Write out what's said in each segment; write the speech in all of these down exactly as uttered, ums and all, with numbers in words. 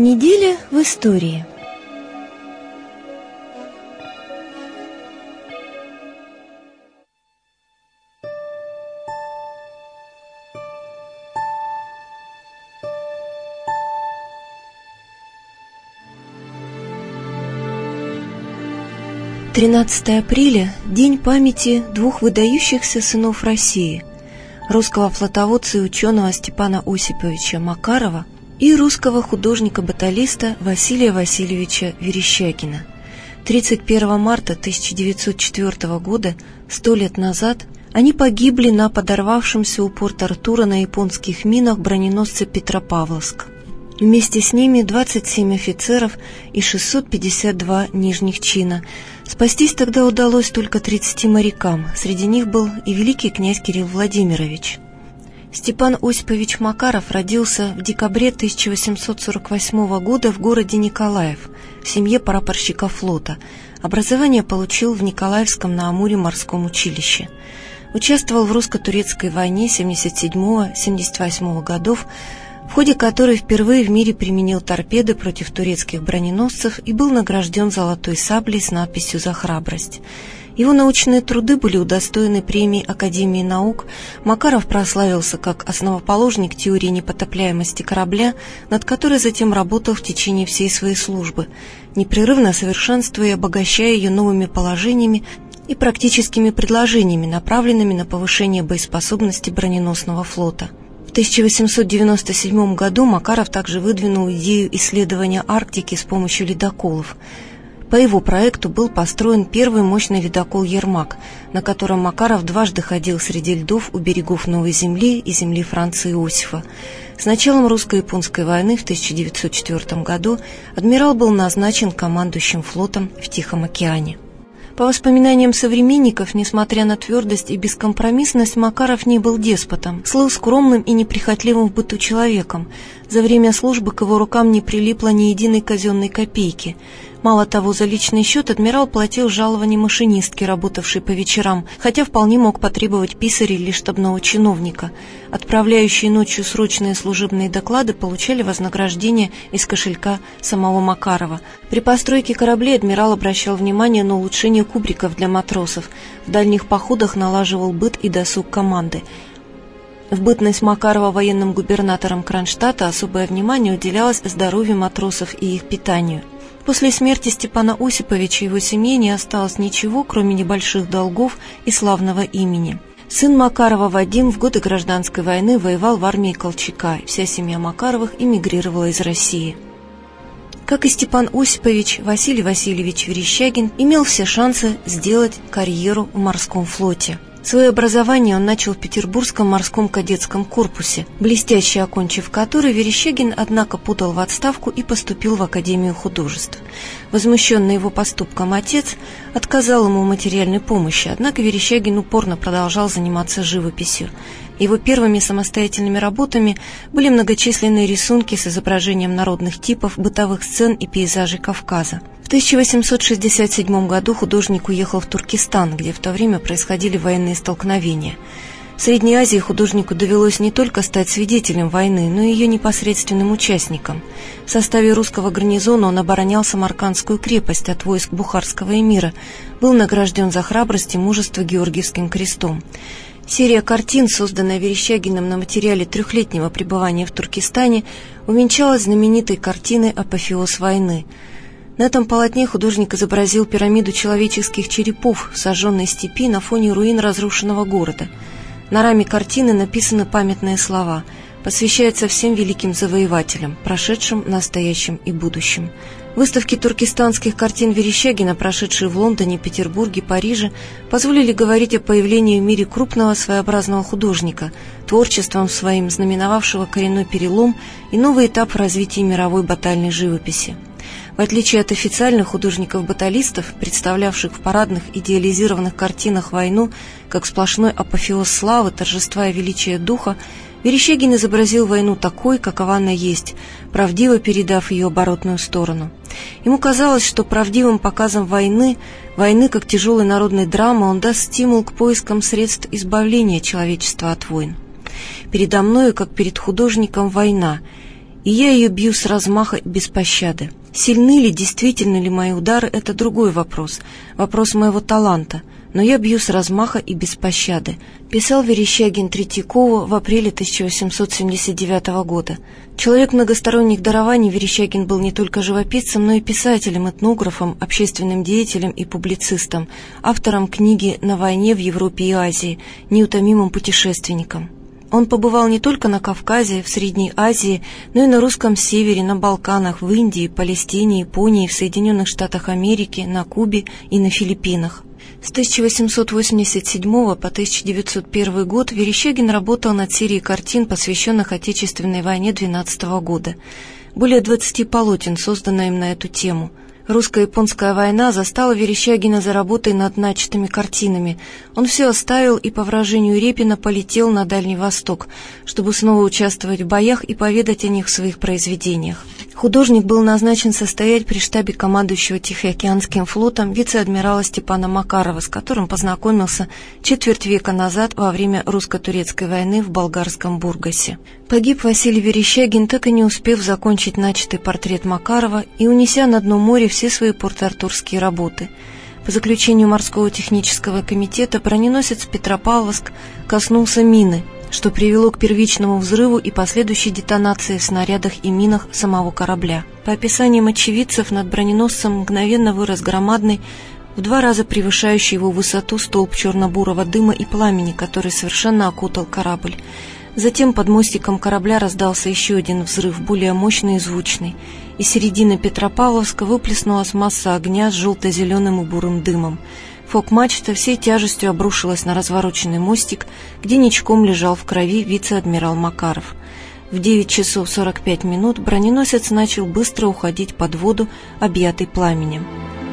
Неделя в истории. тринадцатое апреля – день памяти двух выдающихся сынов России – русского флотоводца и ученого Степана Осиповича Макарова и русского художника-баталиста Василия Васильевича Верещагина. тридцать первого марта тысяча девятьсот четвёртого года, сто лет назад, они погибли на подорвавшемся у порта Артура на японских минах броненосце Петропавловск. Вместе с ними двадцать семь офицеров и шестьсот пятьдесят два нижних чина. Спастись тогда удалось только тридцати морякам, среди них был и великий князь Кирилл Владимирович. Степан Осипович Макаров родился в декабре тысяча восемьсот сорок восьмого года в городе Николаев, в семье прапорщика флота. Образование получил в Николаевском на Амуре морском училище. Участвовал в русско-турецкой войне семьдесят седьмого — семьдесят восьмого годов, в ходе которой впервые в мире применил торпеды против турецких броненосцев и был награжден золотой саблей с надписью «За храбрость». Его научные труды были удостоены премии Академии наук. Макаров прославился как основоположник теории непотопляемости корабля, над которой затем работал в течение всей своей службы, непрерывно совершенствуя и обогащая ее новыми положениями и практическими предложениями, направленными на повышение боеспособности броненосного флота. В тысяча восемьсот девяносто седьмом году Макаров также выдвинул идею исследования Арктики с помощью ледоколов. По его проекту был построен первый мощный ледокол «Ермак», на котором Макаров дважды ходил среди льдов у берегов Новой Земли и земли Франца Иосифа. С началом русско-японской войны в тысяча девятьсот четвёртом году адмирал был назначен командующим флотом в Тихом океане. По воспоминаниям современников, несмотря на твердость и бескомпромиссность, Макаров не был деспотом, слыл скромным и неприхотливым в быту человеком. За время службы к его рукам не прилипло ни единой казенной копейки. Мало того, за личный счет адмирал платил жалование машинистке, работавшей по вечерам, хотя вполне мог потребовать писаря или штабного чиновника. Отправляющие ночью срочные служебные доклады получали вознаграждение из кошелька самого Макарова. При постройке кораблей адмирал обращал внимание на улучшение кубриков для матросов, в дальних походах налаживал быт и досуг команды. В бытность Макарова военным губернатором Кронштадта особое внимание уделялось здоровью матросов и их питанию. После смерти Степана Осиповича его семье не осталось ничего, кроме небольших долгов и славного имени. Сын Макарова Вадим в годы гражданской войны воевал в армии Колчака, и вся семья Макаровых эмигрировала из России. Как и Степан Осипович, Василий Васильевич Верещагин имел все шансы сделать карьеру в морском флоте. Свое образование он начал в Петербургском морском кадетском корпусе, блестяще окончив который, Верещагин, однако, подал в отставку и поступил в Академию художеств. Возмущенный его поступком отец отказал ему в материальной помощи, однако Верещагин упорно продолжал заниматься живописью. Его первыми самостоятельными работами были многочисленные рисунки с изображением народных типов, бытовых сцен и пейзажей Кавказа. В тысяча восемьсот шестьдесят седьмом году художник уехал в Туркестан, где в то время происходили военные столкновения. В Средней Азии художнику довелось не только стать свидетелем войны, но и ее непосредственным участником. В составе русского гарнизона он оборонял Самаркандскую крепость от войск бухарского эмира, был награжден за храбрость и мужество Георгиевским крестом. Серия картин, созданная Верещагиным на материале трехлетнего пребывания в Туркестане, увенчалась знаменитой картиной «Апофеоз войны». На этом полотне художник изобразил пирамиду человеческих черепов в сожженной степи на фоне руин разрушенного города. На раме картины написаны памятные слова: «Посвящается всем великим завоевателям, прошедшим, настоящим и будущим». Выставки туркестанских картин Верещагина, прошедшие в Лондоне, Петербурге, Париже, позволили говорить о появлении в мире крупного своеобразного художника, творчеством своим знаменовавшего коренной перелом и новый этап в развитии мировой батальной живописи. В отличие от официальных художников-баталистов, представлявших в парадных идеализированных картинах войну как сплошной апофеоз славы, торжества и величия духа, Верещагин изобразил войну такой, какова она есть, правдиво передав ее оборотную сторону. Ему казалось, что правдивым показом войны, войны как тяжелой народной драмы, он даст стимул к поискам средств избавления человечества от войн. «Передо мною, как перед художником, война, и я ее бью с размаха и без пощады. Сильны ли, действительно ли мои удары – это другой вопрос, вопрос моего таланта, но я бью с размаха и без пощады», писал Верещагин Третьякову в апреле тысяча восемьсот семьдесят девятого года. Человек многосторонних дарований, Верещагин был не только живописцем, но и писателем, этнографом, общественным деятелем и публицистом, автором книги «На войне в Европе и Азии», неутомимым путешественником. Он побывал не только на Кавказе, в Средней Азии, но и на Русском Севере, на Балканах, в Индии, Палестине, Японии, в Соединенных Штатах Америки, на Кубе и на Филиппинах. С тысяча восемьсот восемьдесят седьмого по тысяча девятьсот первый год Верещагин работал над серией картин, посвященных Отечественной войне двенадцатого года. Более двадцати полотен создано им на эту тему. Русско-японская война застала Верещагина за работой над начатыми картинами. Он все оставил и, по выражению Репина, полетел на Дальний Восток, чтобы снова участвовать в боях и поведать о них в своих произведениях. Художник был назначен состоять при штабе командующего Тихоокеанским флотом вице-адмирала Степана Макарова, с которым познакомился четверть века назад во время русско-турецкой войны в болгарском Бургасе. Погиб Василий Верещагин, так и не успев закончить начатый портрет Макарова и унеся на дно моря все свои порт-артурские работы. По заключению морского технического комитета броненосец Петропавловск коснулся мины, что привело к первичному взрыву и последующей детонации в снарядах и минах самого корабля. По описаниям очевидцев, над броненосцем мгновенно вырос громадный, в два раза превышающий его высоту столб черно-бурого дыма и пламени, который совершенно окутал корабль. Затем под мостиком корабля раздался еще один взрыв, более мощный и звучный. Из середины Петропавловска выплеснулась масса огня с желто-зеленым и бурым дымом. Фок-мачта всей тяжестью обрушилась на развороченный мостик, где ничком лежал в крови вице-адмирал Макаров. В девять часов сорок пять минут броненосец начал быстро уходить под воду, объятый пламенем.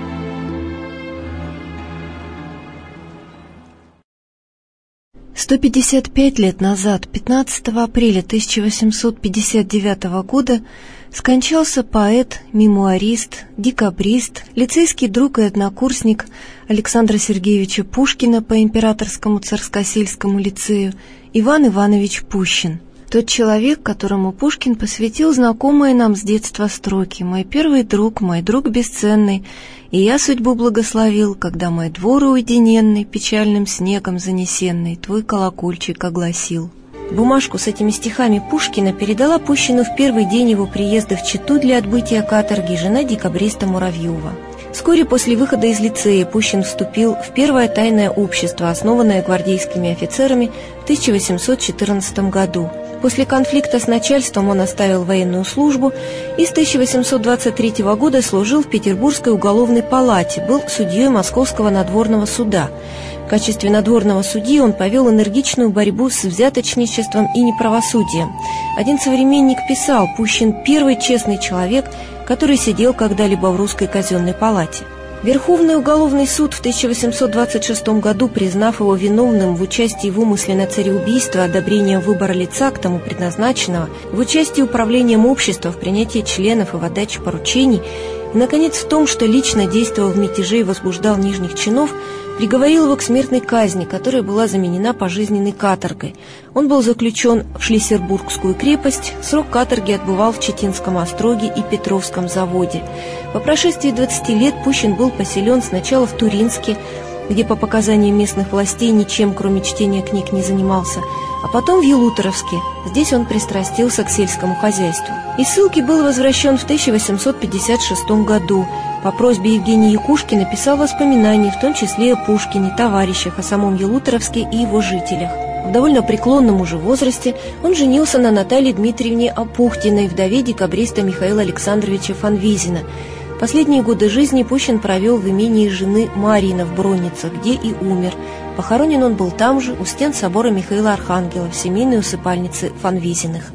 сто пятьдесят пять лет назад, пятнадцатого апреля тысяча восемьсот пятьдесят девятого года, скончался поэт, мемуарист, декабрист, лицейский друг и однокурсник Александра Сергеевича Пушкина по Императорскому царскосельскому лицею Иван Иванович Пущин. Тот человек, которому Пушкин посвятил знакомые нам с детства строки: «Мой первый друг, мой друг бесценный, и я судьбу благословил, когда мой двор уединенный, печальным снегом занесенный, твой колокольчик огласил». Бумажку с этими стихами Пушкина передала Пущину в первый день его приезда в Читу для отбытия каторги жена декабриста Муравьева. Вскоре после выхода из лицея Пущин вступил в первое тайное общество, основанное гвардейскими офицерами в тысяча восемьсот четырнадцатом году. После конфликта с начальством он оставил военную службу и с тысяча восемьсот двадцать третьего года служил в Петербургской уголовной палате, был судьей Московского надворного суда. В качестве надворного судьи он повел энергичную борьбу с взяточничеством и неправосудием. Один современник писал: «Пущин – первый честный человек, который сидел когда-либо в русской казенной палате». Верховный уголовный суд в тысяча восемьсот двадцать шестом году, признав его виновным в участии в умысле на цареубийство, одобрением выбора лица к тому предназначенного, в участии управлением общества в принятии членов и в отдаче поручений, и, наконец, в том, что лично действовал в мятеже и возбуждал нижних чинов, приговорил его к смертной казни, которая была заменена пожизненной каторгой. Он был заключен в Шлиссербургскую крепость, срок каторги отбывал в Читинском остроге и Петровском заводе. По прошествии двадцати лет Пущин был поселен сначала в Туринске, где по показаниям местных властей ничем, кроме чтения книг, не занимался, а потом в Елуторовске. Здесь он пристрастился к сельскому хозяйству. Из ссылки был возвращен в тысяча восемьсот пятьдесят шестом году. По просьбе Евгения Якушкина писал воспоминания, в том числе о Пушкине, товарищах, о самом Елуторовске и его жителях. В довольно преклонном уже возрасте он женился на Наталье Дмитриевне Апухтиной, вдове декабриста Михаила Александровича Фанвизина. Последние годы жизни Пущин провел в имении жены Марьина в Бронницах, где и умер. Похоронен он был там же, у стен собора Михаила Архангела, в семейной усыпальнице Фанвизиных.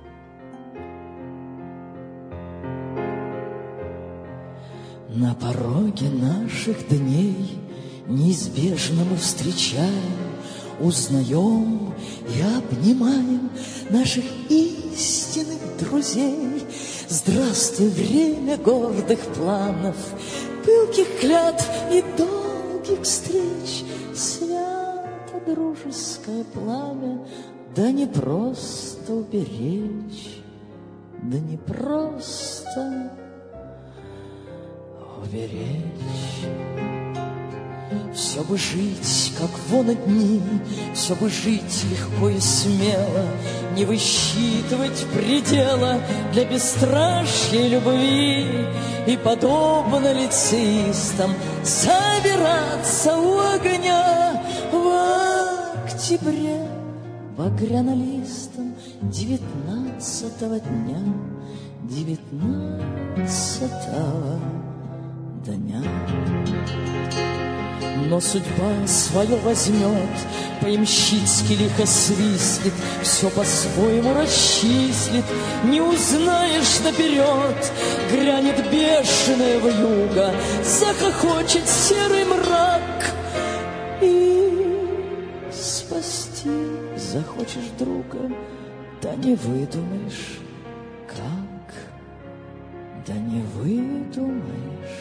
На пороге наших дней неизбежно мы встречаем, узнаем и обнимаем наших истинных друзей. Здравствуй, время гордых планов, пылких клятв и долгих встреч. Свято дружеское пламя, да не просто уберечь. да не просто уберечь. Все бы жить, как вон одни, все бы жить легко и смело, не высчитывать предела для бесстрашья любви, и, подобно лицеистам, собираться у огня в октябре багрянолистом девятнадцатого дня, девятнадцатого дня. Но судьба свое возьмет, по-ямщицки лихо свистнет, все по-своему расчислит, не узнаешь наперед. Грянет бешеная вьюга, захохочет серый мрак, и спасти захочешь друга, да не выдумаешь как, да не выдумаешь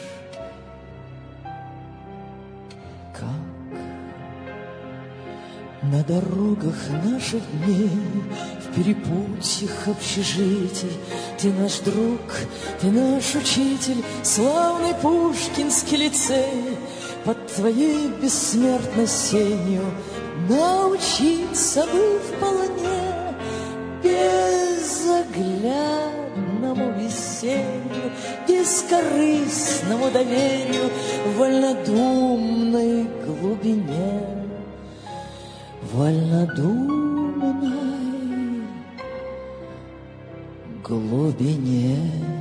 как. На дорогах наших дней, в перепутьях общежитий, ты наш друг, ты наш учитель, славный Пушкинский лицей. Под твоей бессмертной сенью научиться бы вполне безоглядному весенню, бескорыстному доверию, вольнодумной глубине, вольнодумной глубине.